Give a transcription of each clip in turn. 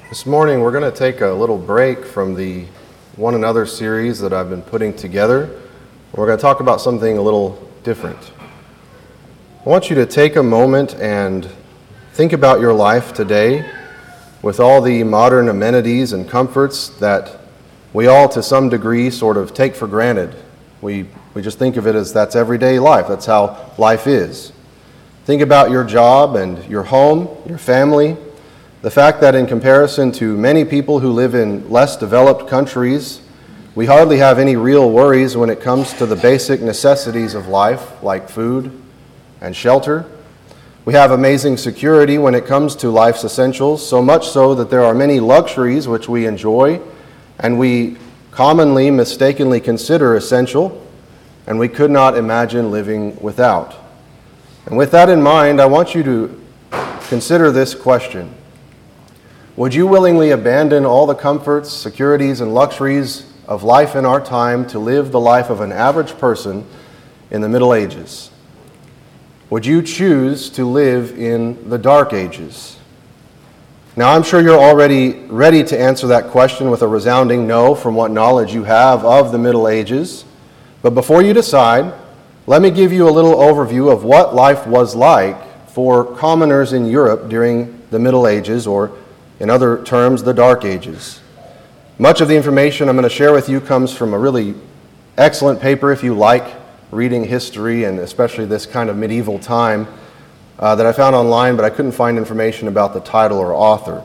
This morning we're going to take a little break from the One Another series that I've been putting together. We're going to talk about something a little different. I want you to take a moment and think about your life today with all the modern amenities and comforts that we all to some degree sort of take for granted. We just think of it as that's everyday life. That's how life is. Think about your job and your home, your family. The fact that in comparison to many people who live in less developed countries, we hardly have any real worries when it comes to the basic necessities of life, like food and shelter. We have amazing security when it comes to life's essentials, so much so that there are many luxuries which we enjoy and we commonly mistakenly consider essential, and we could not imagine living without. And with that in mind, I want you to consider this question. Would you willingly abandon all the comforts, securities, and luxuries of life in our time to live the life of an average person in the Middle Ages? Would you choose to live in the Dark Ages? Now, I'm sure you're already ready to answer that question with a resounding no from what knowledge you have of the Middle Ages. But before you decide, let me give you a little overview of what life was like for commoners in Europe during the Middle Ages, or in other terms, the Dark Ages. Much of the information I'm going to share with you comes from a really excellent paper if you like reading history, and especially this kind of medieval time, that I found online, but I couldn't find information about the title or author.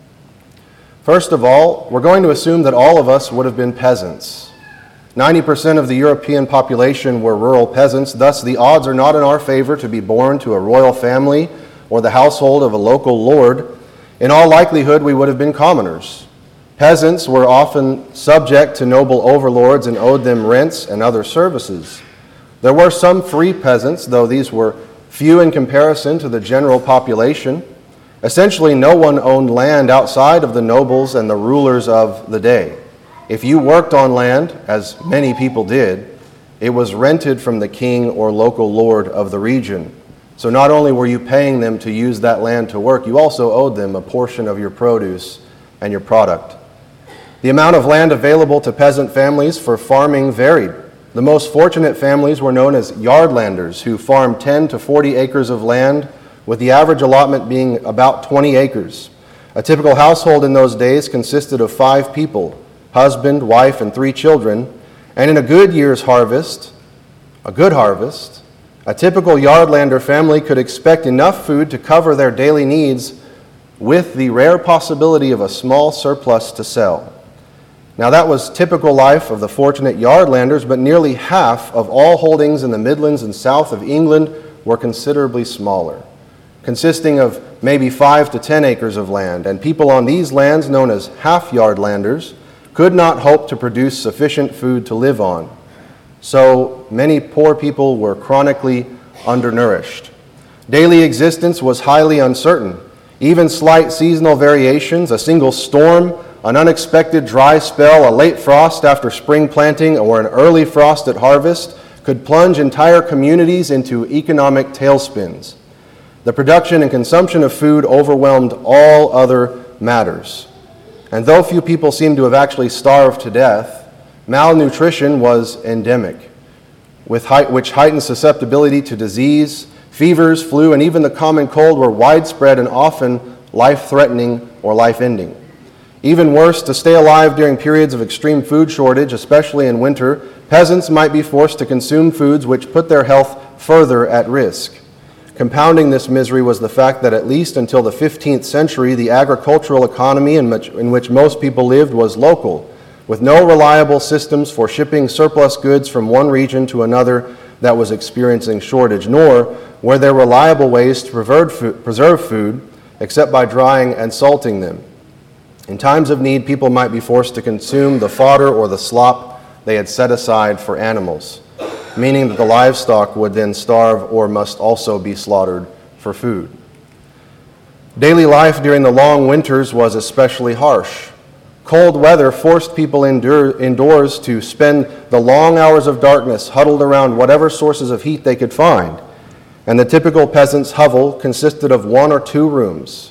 First of all, we're going to assume that all of us would have been peasants. 90% of the European population were rural peasants, thus the odds are not in our favor to be born to a royal family or the household of a local lord. In all likelihood, we would have been commoners. Peasants were often subject to noble overlords and owed them rents and other services. There were some free peasants, though these were few in comparison to the general population. Essentially, no one owned land outside of the nobles and the rulers of the day. If you worked on land, as many people did, it was rented from the king or local lord of the region. So not only were you paying them to use that land to work, you also owed them a portion of your produce and your product. The amount of land available to peasant families for farming varied. The most fortunate families were known as yardlanders, who farmed 10 to 40 acres of land, with the average allotment being about 20 acres. A typical household in those days consisted of 5 people, husband, wife, and 3 children, and in a good year's harvest, a typical Yardlander family could expect enough food to cover their daily needs with the rare possibility of a small surplus to sell. Now that was typical life of the fortunate Yardlanders, but nearly half of all holdings in the Midlands and south of England were considerably smaller, consisting of maybe 5 to 10 acres of land, and people on these lands, known as half-Yardlanders, could not hope to produce sufficient food to live on. So many poor people were chronically undernourished. Daily existence was highly uncertain. Even slight seasonal variations, a single storm, an unexpected dry spell, a late frost after spring planting, or an early frost at harvest could plunge entire communities into economic tailspins. The production and consumption of food overwhelmed all other matters. And though few people seem to have actually starved to death, malnutrition was endemic, which heightened susceptibility to disease. Fevers, flu, and even the common cold were widespread and often life-threatening or life-ending. Even worse, to stay alive during periods of extreme food shortage, especially in winter, peasants might be forced to consume foods which put their health further at risk. Compounding this misery was the fact that at least until the 15th century, the agricultural economy in which most people lived was local, with no reliable systems for shipping surplus goods from one region to another that was experiencing shortage, nor were there reliable ways to preserve food except by drying and salting them. In times of need, people might be forced to consume the fodder or the slop they had set aside for animals, meaning that the livestock would then starve or must also be slaughtered for food. Daily life during the long winters was especially harsh. Cold weather forced people indoors to spend the long hours of darkness huddled around whatever sources of heat they could find. And the typical peasant's hovel consisted of 1 or 2 rooms,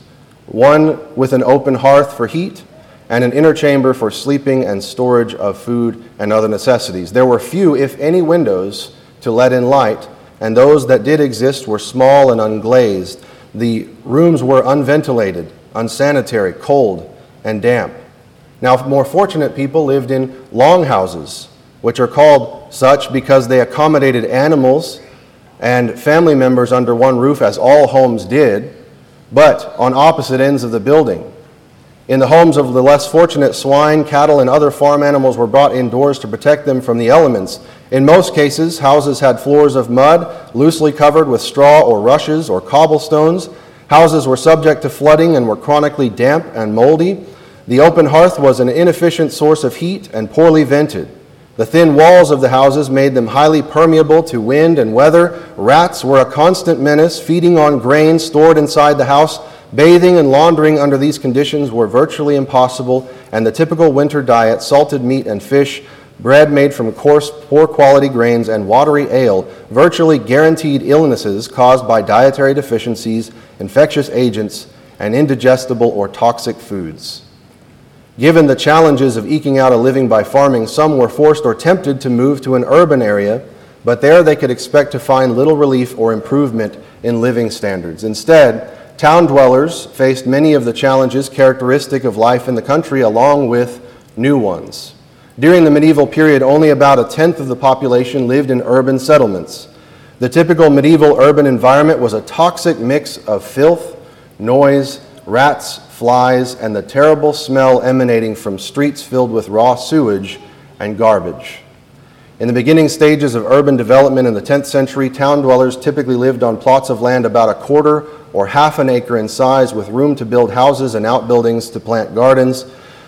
one with an open hearth for heat, and an inner chamber for sleeping and storage of food and other necessities. There were few, if any, windows to let in light, and those that did exist were small and unglazed. The rooms were unventilated, unsanitary, cold, and damp. Now, more fortunate people lived in longhouses, which are called such because they accommodated animals and family members under one roof, as all homes did, but on opposite ends of the building. In the homes of the less fortunate, swine, cattle, and other farm animals were brought indoors to protect them from the elements. In most cases, houses had floors of mud, loosely covered with straw or rushes or cobblestones. Houses were subject to flooding and were chronically damp and moldy. The open hearth was an inefficient source of heat and poorly vented. The thin walls of the houses made them highly permeable to wind and weather. Rats were a constant menace, feeding on grain stored inside the house. Bathing and laundering under these conditions were virtually impossible, and the typical winter diet, salted meat and fish, bread made from coarse, poor-quality grains, and watery ale, virtually guaranteed illnesses caused by dietary deficiencies, infectious agents, and indigestible or toxic foods. Given the challenges of eking out a living by farming, some were forced or tempted to move to an urban area, but there they could expect to find little relief or improvement in living standards. Instead, town dwellers faced many of the challenges characteristic of life in the country, along with new ones. During the medieval period, only about 1/10 of the population lived in urban settlements. The typical medieval urban environment was a toxic mix of filth, noise, rats, flies, and the terrible smell emanating from streets filled with raw sewage and garbage. In the beginning stages of urban development in the 10th century, town dwellers typically lived on plots of land about 1/4 or half an acre in size, with room to build houses and outbuildings to plant gardens.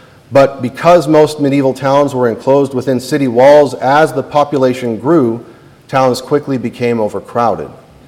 But because most medieval towns were enclosed within city walls, as the population grew, towns quickly became overcrowded.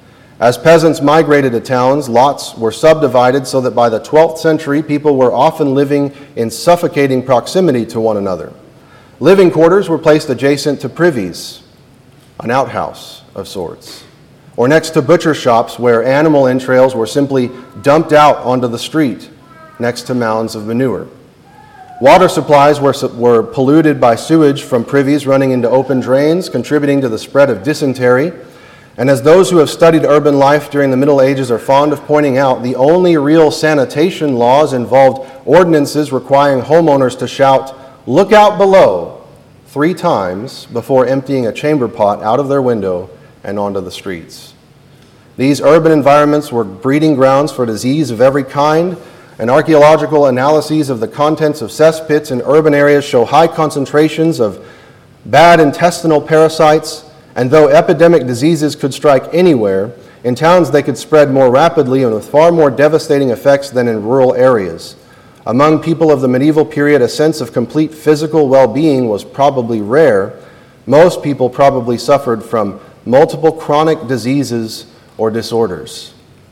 As peasants migrated to towns, lots were subdivided so that by the 12th century, people were often living in suffocating proximity to one another. Living quarters were placed adjacent to privies, an outhouse of sorts, or next to butcher shops where animal entrails were simply dumped out onto the street next to mounds of manure. Water supplies were polluted by sewage from privies running into open drains, contributing to the spread of dysentery. And as those who have studied urban life during the Middle Ages are fond of pointing out, the only real sanitation laws involved ordinances requiring homeowners to shout, "Look out below," 3 times before emptying a chamber pot out of their window and onto the streets. These urban environments were breeding grounds for disease of every kind, and archaeological analyses of the contents of cesspits in urban areas show high concentrations of bad intestinal parasites, and though epidemic diseases could strike anywhere, in towns they could spread more rapidly and with far more devastating effects than in rural areas. Among people of the medieval period, a sense of complete physical well-being was probably rare. Most people probably suffered from multiple chronic diseases or disorders.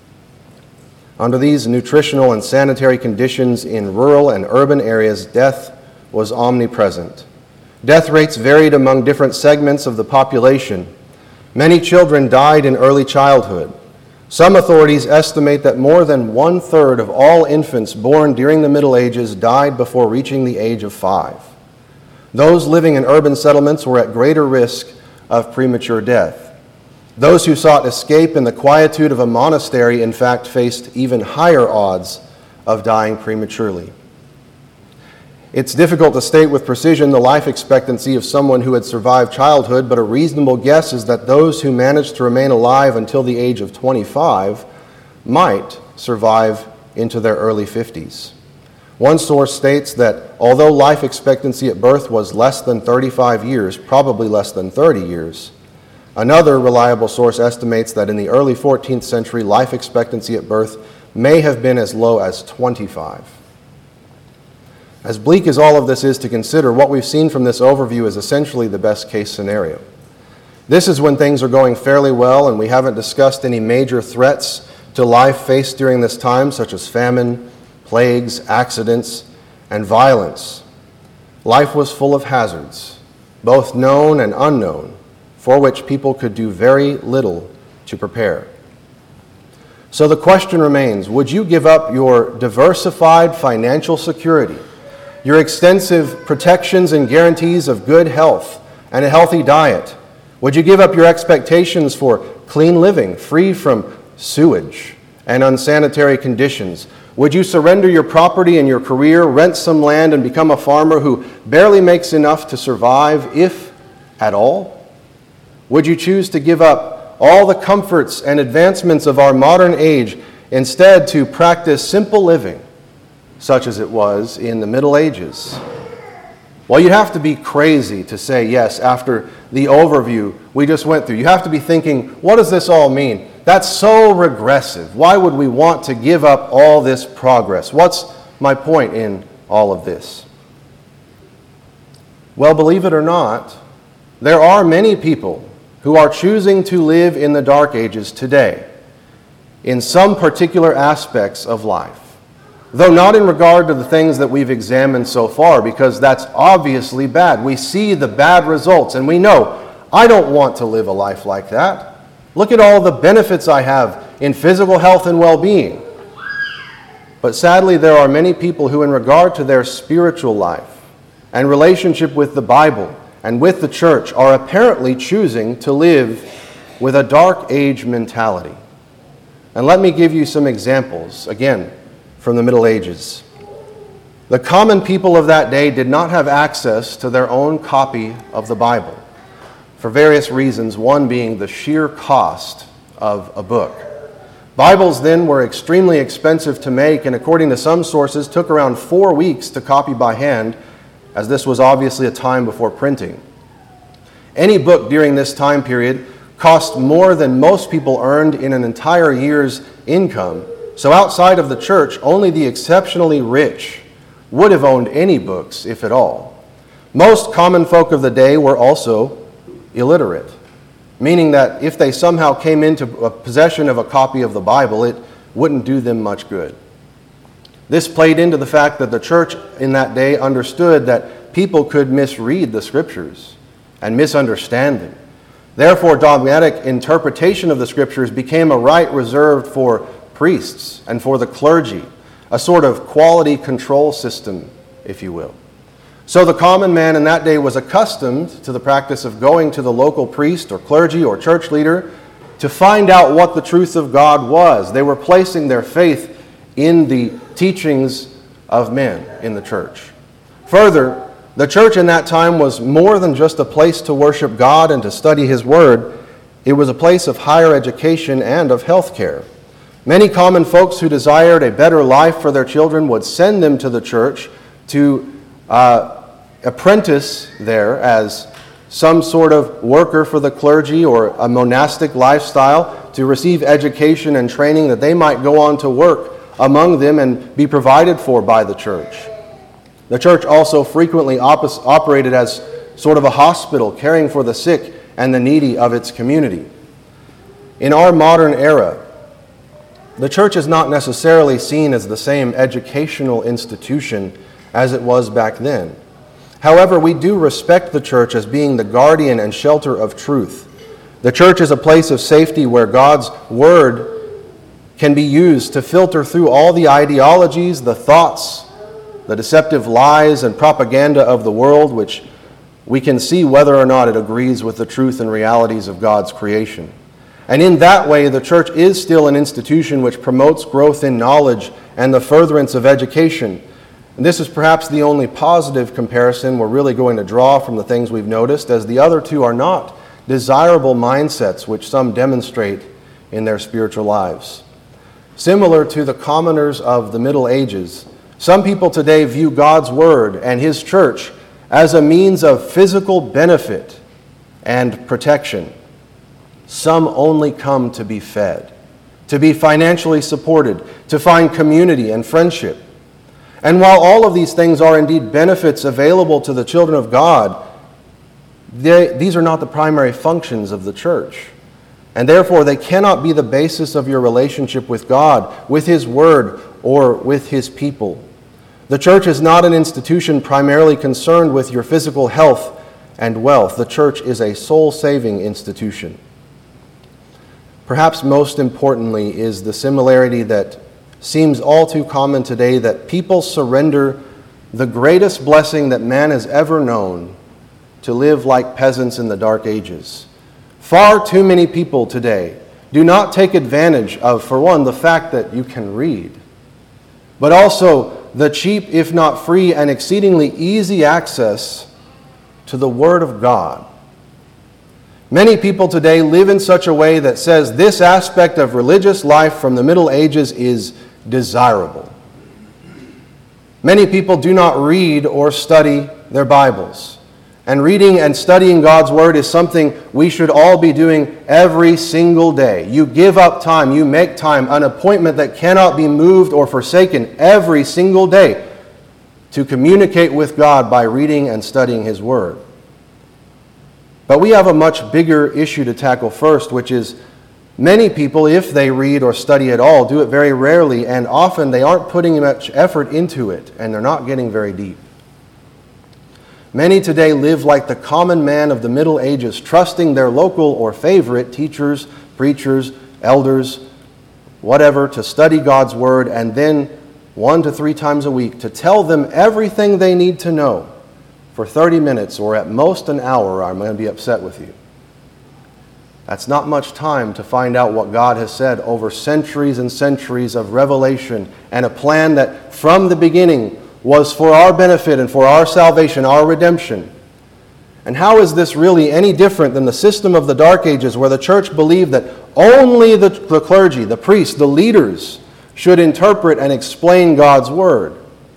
Under these nutritional and sanitary conditions in rural and urban areas, death was omnipresent. Death rates varied among different segments of the population. Many children died in early childhood. Some authorities estimate that more than 1/3 of all infants born during the Middle Ages died before reaching the age of 5. Those living in urban settlements were at greater risk of premature death. Those who sought escape in the quietude of a monastery, in fact, faced even higher odds of dying prematurely. It's difficult to state with precision the life expectancy of someone who had survived childhood, but a reasonable guess is that those who managed to remain alive until the age of 25 might survive into their early 50s. One source states that although life expectancy at birth was less than 35 years, probably less than 30 years, another reliable source estimates that in the early 14th century, life expectancy at birth may have been as low as 25. As bleak as all of this is to consider, what we've seen from this overview is essentially the best case scenario. This is when things are going fairly well and we haven't discussed any major threats to life faced during this time, such as famine, plagues, accidents, and violence. Life was full of hazards, both known and unknown, for which people could do very little to prepare. So the question remains, would you give up your diversified financial security, your extensive protections and guarantees of good health and a healthy diet? Would you give up your expectations for clean living, free from sewage and unsanitary conditions? Would you surrender your property and your career, rent some land, and become a farmer who barely makes enough to survive, if at all? Would you choose to give up all the comforts and advancements of our modern age, instead to practice simple living, such as it was in the Middle Ages? Well, you'd have to be crazy to say yes after the overview we just went through. You have to be thinking, what does this all mean? That's so regressive. Why would we want to give up all this progress? What's my point in all of this? Well, believe it or not, there are many people who are choosing to live in the dark ages today in some particular aspects of life, though not in regard to the things that we've examined so far, because that's obviously bad. We see the bad results, and we know, I don't want to live a life like that. Look at all the benefits I have in physical health and well-being. But sadly, there are many people who, in regard to their spiritual life and relationship with the Bible and with the church, are apparently choosing to live with a dark age mentality. And let me give you some examples, again, from the Middle Ages. The common people of that day did not have access to their own copy of the Bible, for various reasons, one being the sheer cost of a book. Bibles then were extremely expensive to make, and according to some sources, took around 4 weeks to copy by hand, as this was obviously a time before printing. Any book during this time period cost more than most people earned in an entire year's income, so outside of the church, only the exceptionally rich would have owned any books, if at all. Most common folk of the day were also illiterate, meaning that if they somehow came into possession of a copy of the Bible, it wouldn't do them much good. This played into the fact that the church in that day understood that people could misread the Scriptures and misunderstand them. Therefore, dogmatic interpretation of the Scriptures became a right reserved for priests and for the clergy, a sort of quality control system, if you will. So the common man in that day was accustomed to the practice of going to the local priest or clergy or church leader to find out what the truth of God was. They were placing their faith in the teachings of men in the church. Further, the church in that time was more than just a place to worship God and to study His Word. It was a place of higher education and of health care. Many common folks who desired a better life for their children would send them to the church to apprentice there as some sort of worker for the clergy or a monastic lifestyle, to receive education and training that they might go on to work among them and be provided for by the church. The church also frequently operated as sort of a hospital, caring for the sick and the needy of its community. In our modern era, the church is not necessarily seen as the same educational institution as it was back then. However, we do respect the church as being the guardian and shelter of truth. The church is a place of safety where God's Word can be used to filter through all the ideologies, the thoughts, the deceptive lies and propaganda of the world, which we can see whether or not it agrees with the truth and realities of God's creation. And in that way, the church is still an institution which promotes growth in knowledge and the furtherance of education. And this is perhaps the only positive comparison we're really going to draw from the things we've noticed, as the other two are not desirable mindsets which some demonstrate in their spiritual lives. Similar to the commoners of the Middle Ages, some people today view God's Word and His church as a means of physical benefit and protection. Some only come to be fed, to be financially supported, to find community and friendship. And while all of these things are indeed benefits available to the children of God, these are not the primary functions of the church. And therefore, they cannot be the basis of your relationship with God, with His Word, or with His people. The church is not an institution primarily concerned with your physical health and wealth. The church is a soul-saving institution. perhaps most importantly, is the similarity that seems all too common today, that people surrender the greatest blessing that man has ever known to live like peasants in the Dark Ages. Far too many people today do not take advantage of, for one, the fact that you can read, but also the cheap, if not free, and exceedingly easy access to the Word of God. Many people today live in such a way that says this aspect of religious life from the Middle Ages is desirable. Many people do not read or study their Bibles. And reading and studying God's Word is something we should all be doing every single day. You give up time, you make time, an appointment that cannot be moved or forsaken every single day to communicate with God by reading and studying His Word. But we have a much bigger issue to tackle first, which is many people, if they read or study at all, do it very rarely, and often they aren't putting much effort into it, and they're not getting very deep. Many today live like the common man of the Middle Ages, trusting their local or favorite teachers, preachers, elders, whatever, to study God's Word, and then 1 to 3 times a week to tell them everything they need to know for 30 minutes or at most an hour, or I'm going to be upset with you. That's not much time to find out what God has said over centuries and centuries of revelation and a plan that from the beginning was for our benefit and for our salvation, our redemption. And how is this really any different than the system of the Dark Ages, where the church believed that only the clergy, the priests, the leaders should interpret and explain God's Word?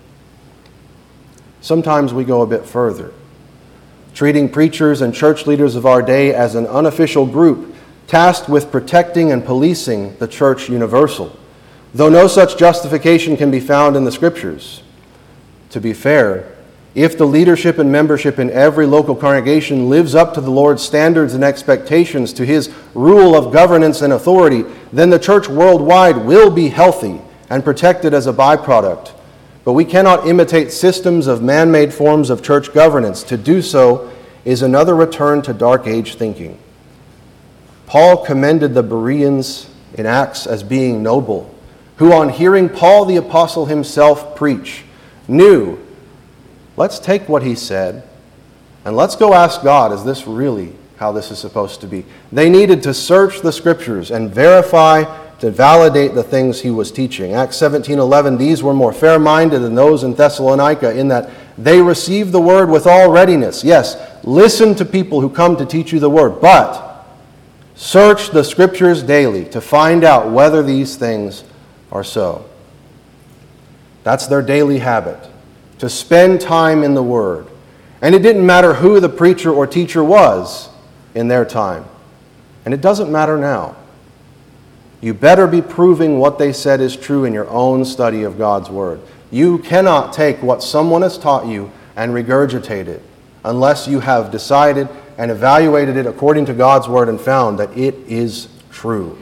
Sometimes we go a bit further, treating preachers and church leaders of our day as an unofficial group tasked with protecting and policing the church universal, though no such justification can be found in the Scriptures. To be fair, if the leadership and membership in every local congregation lives up to the Lord's standards and expectations, to His rule of governance and authority, then the church worldwide will be healthy and protected as a byproduct. But we cannot imitate systems of man-made forms of church governance. To do so is another return to Dark Age thinking. Paul commended the Bereans in Acts as being noble, who on hearing Paul the apostle himself preach, knew, let's take what he said and let's go ask God, is this really how this is supposed to be? They needed to search the Scriptures and verify, to validate the things he was teaching. Acts 17:11, these were more fair-minded than those in Thessalonica, in that they received the Word with all readiness. Yes, listen to people who come to teach you the Word, but search the Scriptures daily to find out whether these things are so. That's their daily habit, to spend time in the Word. And it didn't matter who the preacher or teacher was in their time. And it doesn't matter now. You better be proving what they said is true in your own study of God's Word. You cannot take what someone has taught you and regurgitate it unless you have decided and evaluated it according to God's Word and found that it is true.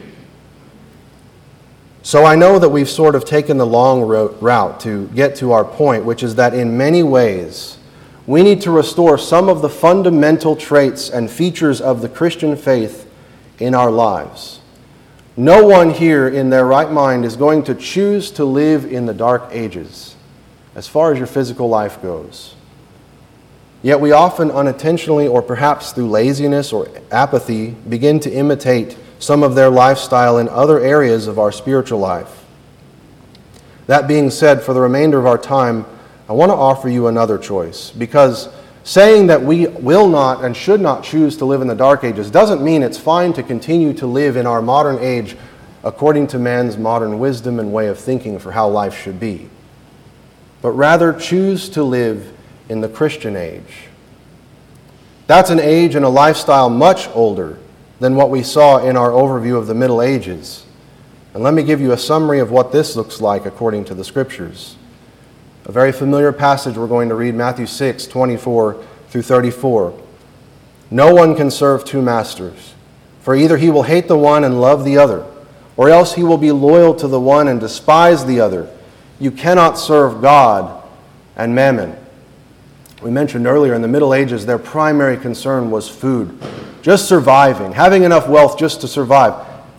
So I know that we've sort of taken the long route to get to our point, which is that in many ways, we need to restore some of the fundamental traits and features of the Christian faith in our lives. No one here in their right mind is going to choose to live in the Dark Ages, as far as your physical life goes. Yet we often unintentionally, or perhaps through laziness or apathy, begin to imitate some of their lifestyle in other areas of our spiritual life. That being said, for the remainder of our time, I want to offer you another choice, because saying that we will not and should not choose to live in the Dark Ages doesn't mean it's fine to continue to live in our modern age according to man's modern wisdom and way of thinking for how life should be, but rather choose to live in the Christian age. That's an age and a lifestyle much older than what we saw in our overview of the Middle Ages. And let me give you a summary of what this looks like according to the Scriptures. A very familiar passage we're going to read, Matthew 6:24 through 34. No one can serve two masters, for either he will hate the one and love the other, or else he will be loyal to the one and despise the other. You cannot serve God and mammon. We mentioned earlier, in the Middle Ages, their primary concern was food, just surviving, having enough wealth just to survive.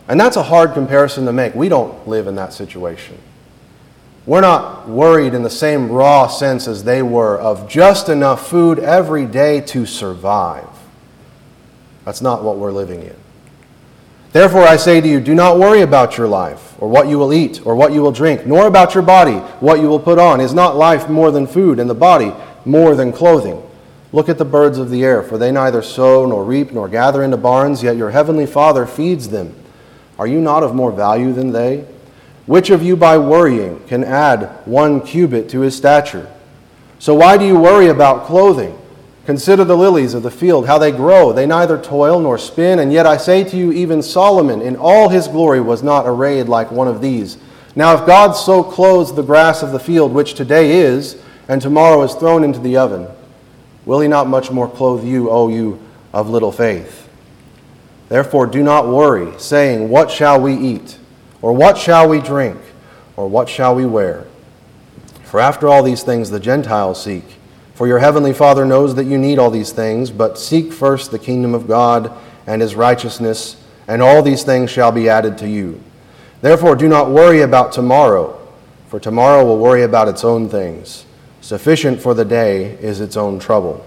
And that's a hard comparison to make. We don't live in that situation. We're not worried in the same raw sense as they were of just enough food every day to survive. That's not what we're living in. Therefore I say to you, do not worry about your life, or what you will eat, or what you will drink, nor about your body, what you will put on. Is not life more than food, and the body more than clothing? Look at the birds of the air, for they neither sow, nor reap, nor gather into barns, yet your heavenly Father feeds them. Are you not of more value than they? Which of you by worrying can add 1 cubit to his stature? So why do you worry about clothing? Consider the lilies of the field, how they grow. They neither toil nor spin, and yet I say to you, even Solomon in all his glory was not arrayed like one of these. Now if God so clothes the grass of the field, which today is, and tomorrow is thrown into the oven, will he not much more clothe you, O you of little faith? Therefore do not worry, saying, what shall we eat? Or what shall we drink? Or what shall we wear? For after all these things the Gentiles seek. For your heavenly Father knows that you need all these things, but seek first the kingdom of God and his righteousness, and all these things shall be added to you. Therefore do not worry about tomorrow, for tomorrow will worry about its own things. Sufficient for the day is its own trouble.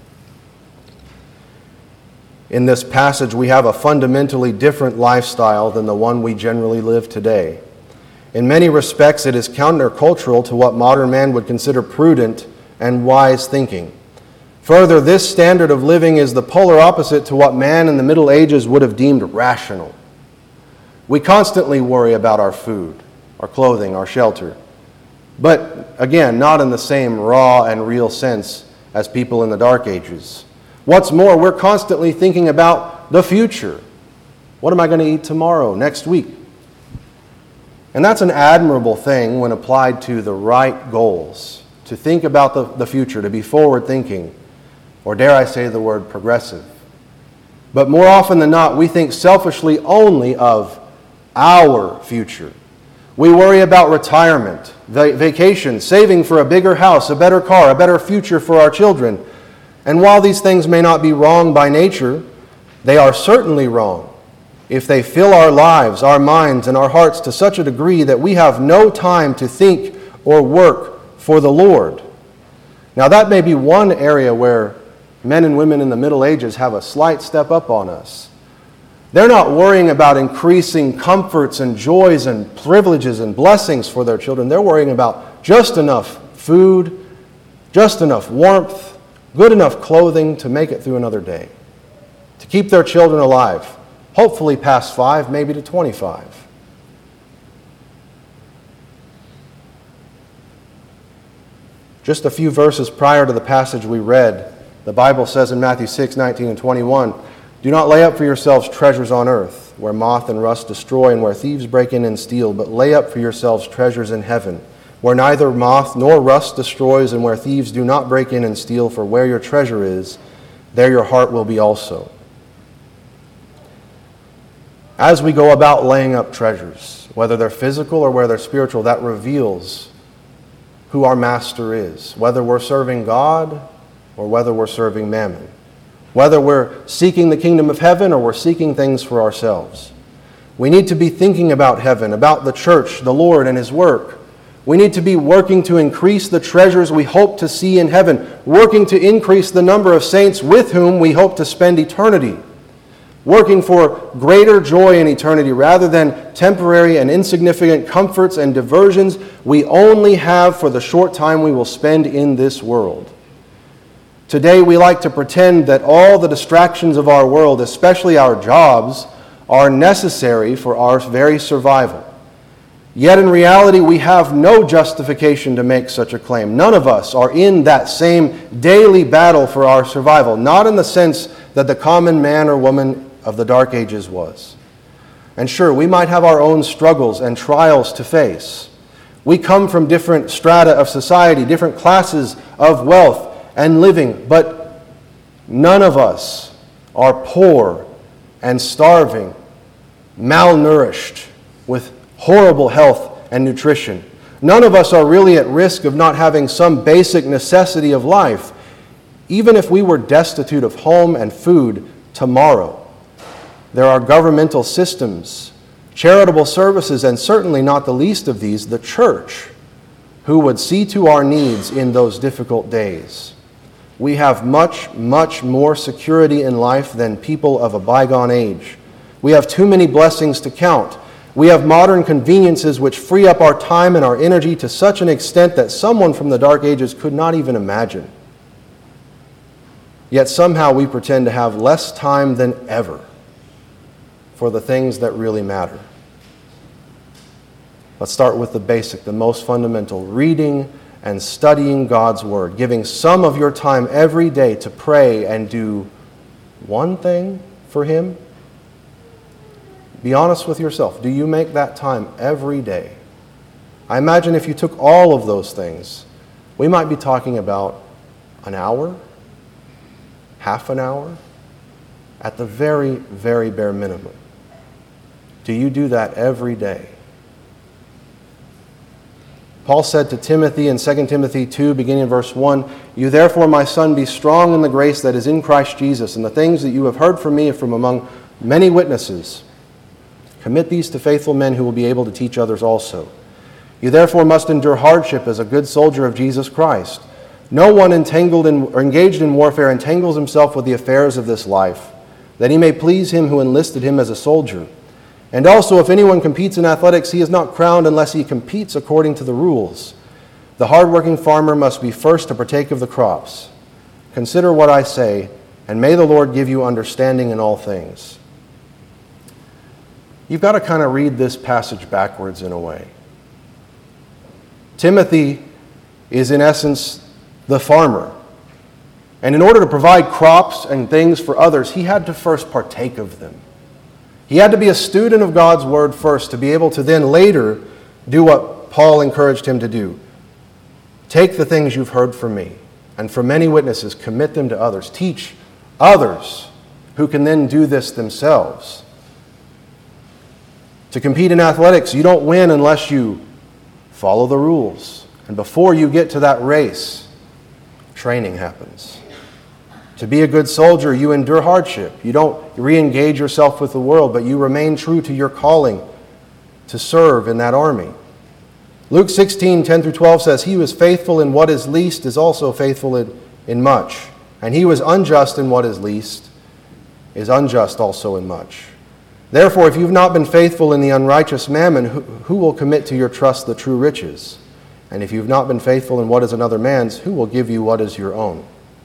In this passage, we have a fundamentally different lifestyle than the one we generally live today. In many respects, it is countercultural to what modern man would consider prudent and wise thinking. Further, this standard of living is the polar opposite to what man in the Middle Ages would have deemed rational. We constantly worry about our food, our clothing, our shelter. But again, not in the same raw and real sense as people in the Dark Ages. What's more, we're constantly thinking about the future. What am I going to eat tomorrow, next week? And that's an admirable thing when applied to the right goals. To think about the future, to be forward-thinking, or dare I say the word progressive. But more often than not, we think selfishly only of our future. We worry about retirement, vacation, saving for a bigger house, a better car, a better future for our children. And while these things may not be wrong by nature, they are certainly wrong if they fill our lives, our minds, and our hearts to such a degree that we have no time to think or work for the Lord. Now that may be one area where men and women in the Middle Ages have a slight step up on us. They're not worrying about increasing comforts and joys and privileges and blessings for their children. They're worrying about just enough food, just enough warmth, good enough clothing to make it through another day, to keep their children alive, hopefully past 5, maybe to 25. Just a few verses prior to the passage we read, the Bible says in Matthew 6, 19 and 21, do not lay up for yourselves treasures on earth, where moth and rust destroy and where thieves break in and steal, but lay up for yourselves treasures in heaven, where neither moth nor rust destroys and where thieves do not break in and steal, for where your treasure is, there your heart will be also. As we go about laying up treasures, whether they're physical or whether they're spiritual, that reveals who our master is, whether we're serving God or whether we're serving mammon, whether we're seeking the kingdom of heaven or we're seeking things for ourselves. We need to be thinking about heaven, about the church, the Lord, and his work. We need to be working to increase the treasures we hope to see in heaven, working to increase the number of saints with whom we hope to spend eternity, working for greater joy in eternity rather than temporary and insignificant comforts and diversions we only have for the short time we will spend in this world. Today we like to pretend that all the distractions of our world, especially our jobs, are necessary for our very survival. Yet in reality, we have no justification to make such a claim. None of us are in that same daily battle for our survival, not in the sense that the common man or woman of the Dark Ages was. And sure, we might have our own struggles and trials to face. We come from different strata of society, different classes of wealth and living, but none of us are poor and starving, malnourished, with horrible health and nutrition. None of us are really at risk of not having some basic necessity of life, even if we were destitute of home and food tomorrow. There are governmental systems charitable services, and certainly not the least of these, the church, who would see to our needs in those difficult days. We have much, much more security in life than people of a bygone age. We have too many blessings to count. We have modern conveniences which free up our time and our energy to such an extent that someone from the Dark Ages could not even imagine. Yet somehow we pretend to have less time than ever for the things that really matter. Let's start with the basic, the most fundamental, reading and studying God's Word, giving some of your time every day to pray and do one thing for Him. Be honest with yourself. Do you make that time every day? I imagine if you took all of those things, we might be talking about an hour, half an hour, at the very, very bare minimum. Do you do that every day? Paul said to Timothy in 2 Timothy 2, beginning in verse 1, "You therefore, my son, be strong in the grace that is in Christ Jesus, and the things that you have heard from me from among many witnesses. Commit these to faithful men who will be able to teach others also. You therefore must endure hardship as a good soldier of Jesus Christ. No one entangled in or engaged in warfare entangles himself with the affairs of this life, that he may please him who enlisted him as a soldier. And also, if anyone competes in athletics, he is not crowned unless he competes according to the rules. The hard-working farmer must be first to partake of the crops. Consider what I say, and may the Lord give you understanding in all things." You've got to kind of read this passage backwards in a way. Timothy is in essence the farmer. And in order to provide crops and things for others, he had to first partake of them. He had to be a student of God's Word first to be able to then later do what Paul encouraged him to do. Take the things you've heard from me and from many witnesses, commit them to others. Teach others who can then do this themselves. To compete in athletics, you don't win unless you follow the rules. And before you get to that race, training happens. To be a good soldier, you endure hardship. You don't re-engage yourself with the world, but you remain true to your calling to serve in that army. Luke 16:10-12 says, "He who is faithful in what is least is also faithful in much. And he who is unjust in what is least is unjust also in much. Therefore, if you've not been faithful in the unrighteous mammon, who will commit to your trust the true riches? And if you've not been faithful in what is another man's, who will give you what is your own?"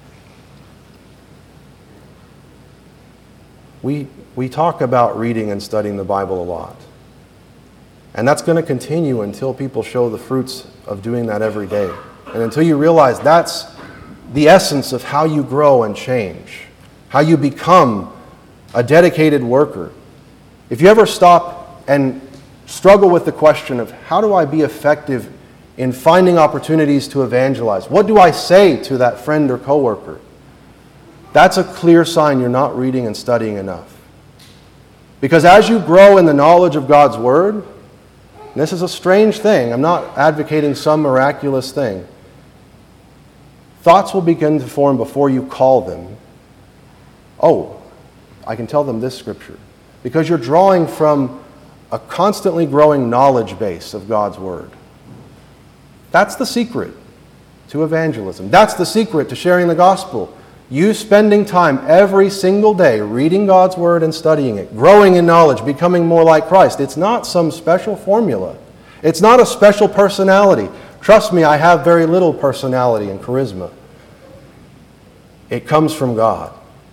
We talk about reading and studying the Bible a lot. And that's going to continue until people show the fruits of doing that every day. And until you realize that's the essence of how you grow and change, how you become a dedicated worker. If you ever stop and struggle with the question of how do I be effective in finding opportunities to evangelize? What do I say to that friend or coworker? That's a clear sign you're not reading and studying enough. Because as you grow in the knowledge of God's Word, and this is a strange thing, I'm not advocating some miraculous thing, thoughts will begin to form before you call them. Oh, I can tell them this scripture. Because you're drawing from a constantly growing knowledge base of God's Word. That's the secret to evangelism. That's the secret to sharing the gospel. You spending time every single day reading God's Word and studying it, growing in knowledge, becoming more like Christ. It's not some special formula. It's not a special personality. Trust me, I have very little personality and charisma. It comes from God.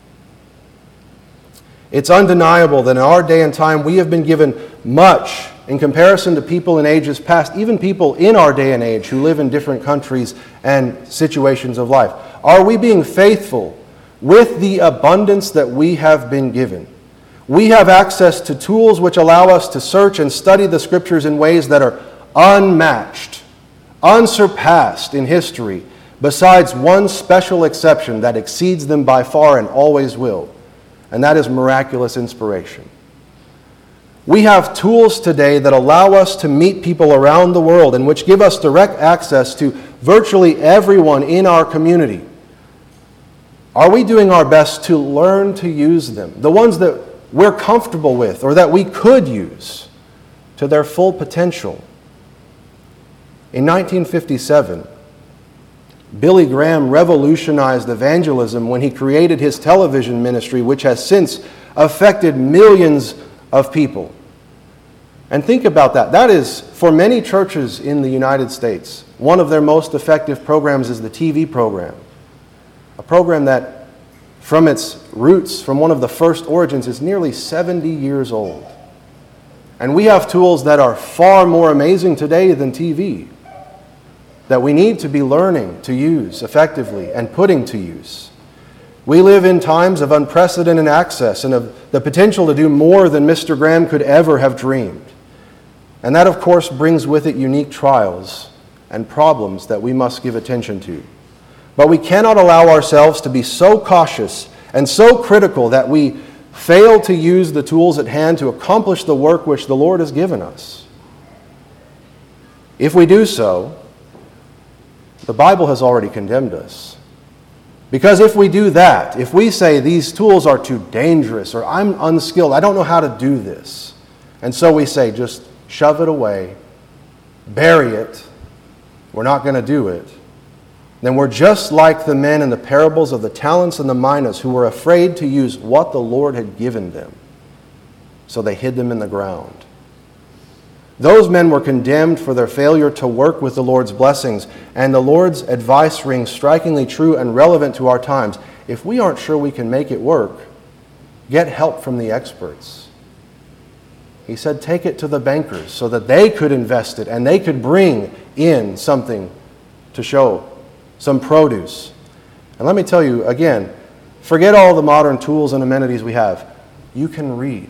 It's undeniable that in our day and time we have been given much in comparison to people in ages past, even people in our day and age who live in different countries and situations of life. Are we being faithful with the abundance that we have been given? We have access to tools which allow us to search and study the Scriptures in ways that are unmatched, unsurpassed in history, besides one special exception that exceeds them by far and always will, and that is miraculous inspiration. We have tools today that allow us to meet people around the world and which give us direct access to virtually everyone in our community. Are we doing our best to learn to use them? The ones that we're comfortable with or that we could use. to their full potential. In 1957, Billy Graham revolutionized evangelism when he created his television ministry, which has since affected millions of people. And think about that. That is, for many churches in the United States, one of their most effective programs is the TV program. A program that, from its roots, from one of the first origins, is nearly 70 years old. And we have tools that are far more amazing today than TV, that we need to be learning to use effectively and putting to use. We live in times of unprecedented access and of the potential to do more than Mr. Graham could ever have dreamed. And that, of course, brings with it unique trials and problems that we must give attention to. But we cannot allow ourselves to be so cautious and so critical that we fail to use the tools at hand to accomplish the work which the Lord has given us. If we do so, the Bible has already condemned us. Because if we do that, if we say these tools are too dangerous or I'm unskilled, I don't know how to do this, and so we say just shove it away, bury it, we're not going to do it, then we're just like the men in the parables of the talents and the minas who were afraid to use what the Lord had given them. So they hid them in the ground. Those men were condemned for their failure to work with the Lord's blessings, and the Lord's advice rings strikingly true and relevant to our times. If we aren't sure we can make it work, get help from the experts. He said, take it to the bankers so that they could invest it and they could bring in something to show, some produce. And let me tell you again, forget all the modern tools and amenities we have. You can read.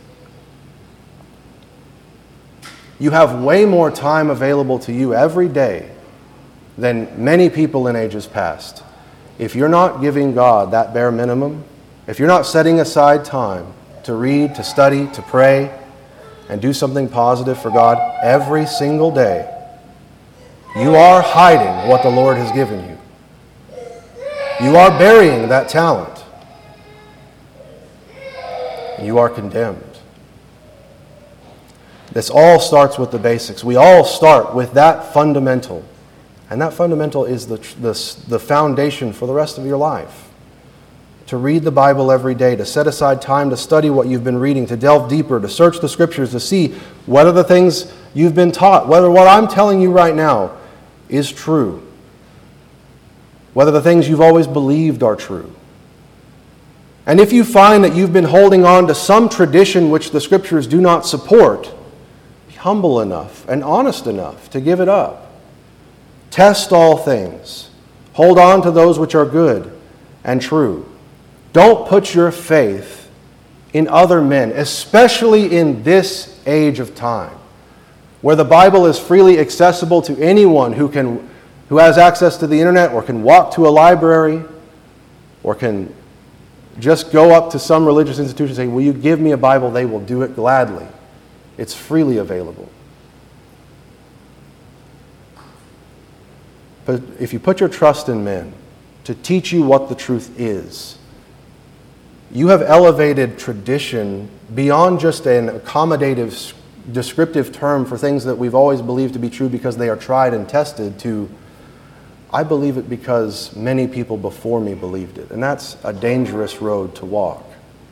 You have way more time available to you every day than many people in ages past. If you're not giving God that bare minimum, if you're not setting aside time to read, to study, to pray, and do something positive for God every single day, you are hiding what the Lord has given you. You are burying that talent. You are condemned. This all starts with the basics. We all start with that fundamental. And that fundamental is the foundation for the rest of your life. To read the Bible every day, to set aside time to study what you've been reading, to delve deeper, to search the Scriptures, to see whether the things you've been taught, whether what I'm telling you right now is true, whether the things you've always believed are true. And if you find that you've been holding on to some tradition which the Scriptures do not support, be humble enough and honest enough to give it up. Test all things. Hold on to those which are good and true. Don't put your faith in other men, especially in this age of time, where the Bible is freely accessible to anyone who has access to the internet, or can walk to a library, or can just go up to some religious institution and say, will you give me a Bible? They will do it gladly. It's freely available. But if you put your trust in men to teach you what the truth is, you have elevated tradition beyond just an accommodative, descriptive term for things that we've always believed to be true because they are tried and tested to, I believe it because many people before me believed it. And that's a dangerous road to walk.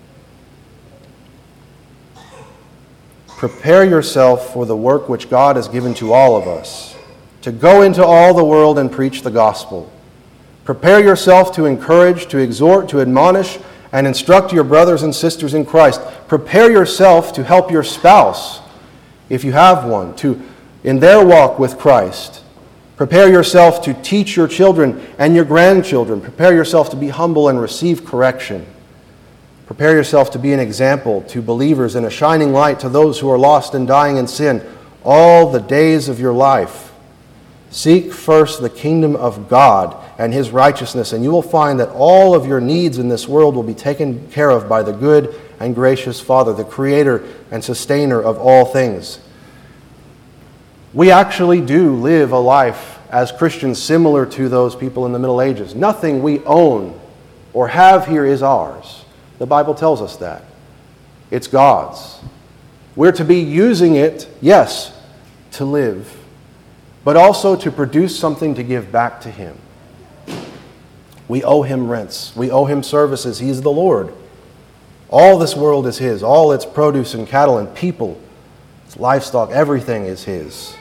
Prepare yourself for the work which God has given to all of us, to go into all the world and preach the gospel. Prepare yourself to encourage, to exhort, to admonish, and instruct your brothers and sisters in Christ. Prepare yourself to help your spouse, if you have one, in their walk with Christ. Prepare yourself to teach your children and your grandchildren. Prepare yourself to be humble and receive correction. Prepare yourself to be an example to believers and a shining light to those who are lost and dying in sin all the days of your life. Seek first the kingdom of God and His righteousness, and you will find that all of your needs in this world will be taken care of by the good and gracious Father, the Creator and Sustainer of all things. We actually do live a life as Christians similar to those people in the Middle Ages. Nothing we own or have here is ours. The Bible tells us that. It's God's. We're to be using it, yes, to live, but also to produce something to give back to Him. We owe Him rents. We owe Him services. He is the Lord. All this world is His. All its produce and cattle and people, its livestock, everything is His.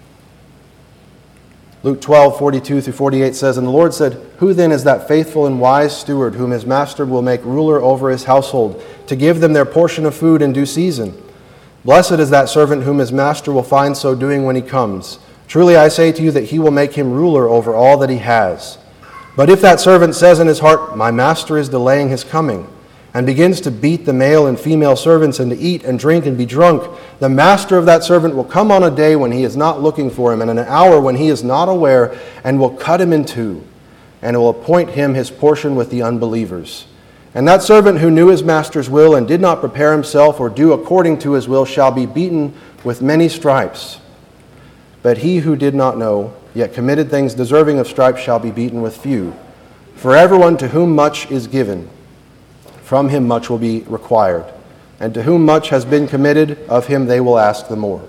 Luke 12:42-48 says, "And the Lord said, Who then is that faithful and wise steward whom his master will make ruler over his household, to give them their portion of food in due season? Blessed is that servant whom his master will find so doing when he comes. Truly I say to you that he will make him ruler over all that he has. But if that servant says in his heart, My master is delaying his coming, and begins to beat the male and female servants, and to eat and drink and be drunk, the master of that servant will come on a day when he is not looking for him, and an hour when he is not aware, and will cut him in two, and will appoint him his portion with the unbelievers. And that servant who knew his master's will and did not prepare himself or do according to his will shall be beaten with many stripes. But he who did not know, yet committed things deserving of stripes, shall be beaten with few. For everyone to whom much is given, from him much will be required. And to whom much has been committed, of him they will ask the more."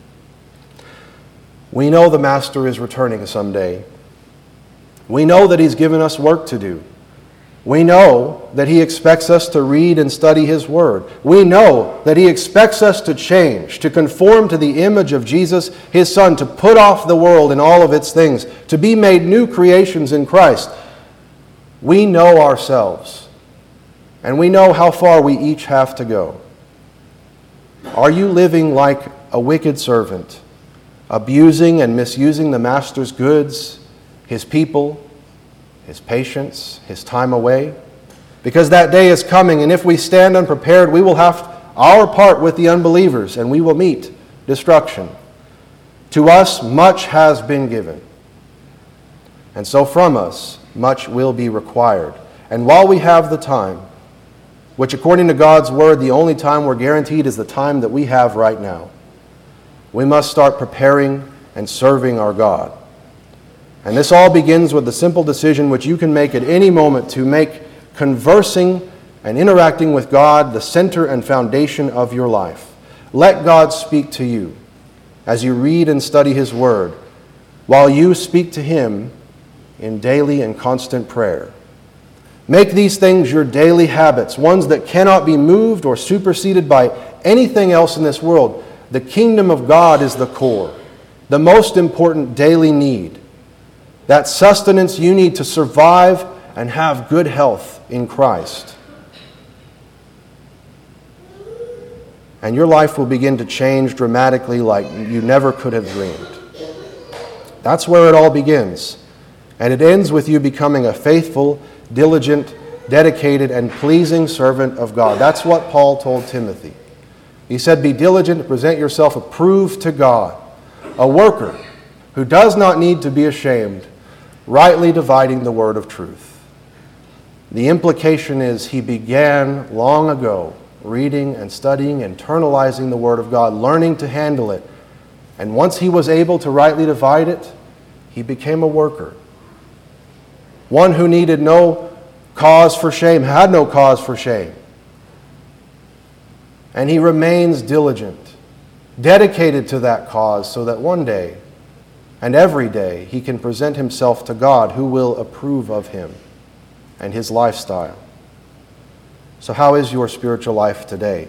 We know the Master is returning someday. We know that He's given us work to do. We know that He expects us to read and study His Word. We know that He expects us to change, to conform to the image of Jesus, His Son, to put off the world and all of its things, to be made new creations in Christ. We know ourselves, and we know how far we each have to go. Are you living like a wicked servant, abusing and misusing the Master's goods, His people, His patience, His time away? Because that day is coming, and if we stand unprepared, we will have our part with the unbelievers, and we will meet destruction. To us, much has been given, and so from us, much will be required. And while we have the time, which according to God's Word, the only time we're guaranteed is the time that we have right now, we must start preparing and serving our God. And this all begins with the simple decision which you can make at any moment to make conversing and interacting with God the center and foundation of your life. Let God speak to you as you read and study His Word, while you speak to Him in daily and constant prayer. Make these things your daily habits, ones that cannot be moved or superseded by anything else in this world. The kingdom of God is the core, the most important daily need, that sustenance you need to survive and have good health in Christ. And your life will begin to change dramatically like you never could have dreamed. That's where it all begins. And it ends with you becoming a faithful, diligent, dedicated, and pleasing servant of God. That's what Paul told Timothy. He said, "Be diligent to present yourself approved to God, a worker who does not need to be ashamed, rightly dividing the word of truth." The implication is he began long ago reading and studying, internalizing the Word of God, learning to handle it. And once he was able to rightly divide it, he became a worker. One who needed no cause for shame, had no cause for shame. And he remains diligent, dedicated to that cause, so that one day and every day he can present himself to God, who will approve of him and his lifestyle. So how is your spiritual life today?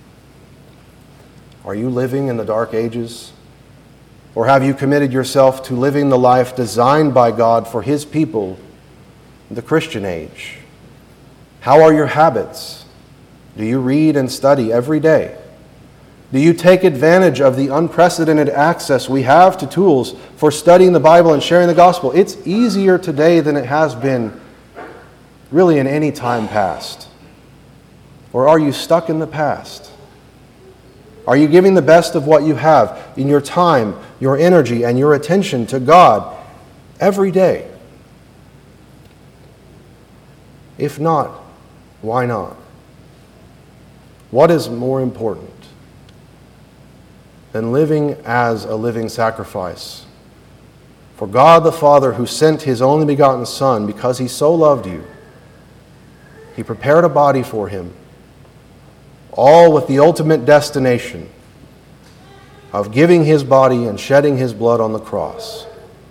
Are you living in the dark ages? Or have you committed yourself to living the life designed by God for His people, the Christian age? How are your habits? Do you read and study every day? Do you take advantage of the unprecedented access we have to tools for studying the Bible and sharing the gospel? It's easier today than it has been really in any time past. Or are you stuck in the past? Are you giving the best of what you have in your time, your energy, and your attention to God every day? If not, why not? What is more important than living as a living sacrifice for God the Father, who sent His only begotten Son because He so loved you? He prepared a body for Him, all with the ultimate destination of giving his body and shedding his blood on the cross.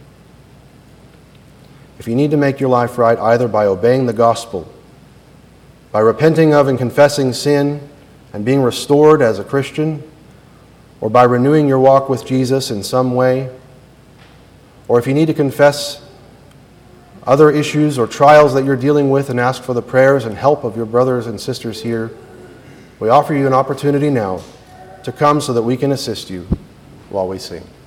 If you need to make your life right, either by obeying the gospel, by repenting of and confessing sin and being restored as a Christian, or by renewing your walk with Jesus in some way, or if you need to confess other issues or trials that you're dealing with and ask for the prayers and help of your brothers and sisters here, we offer you an opportunity now to come so that we can assist you while we sing.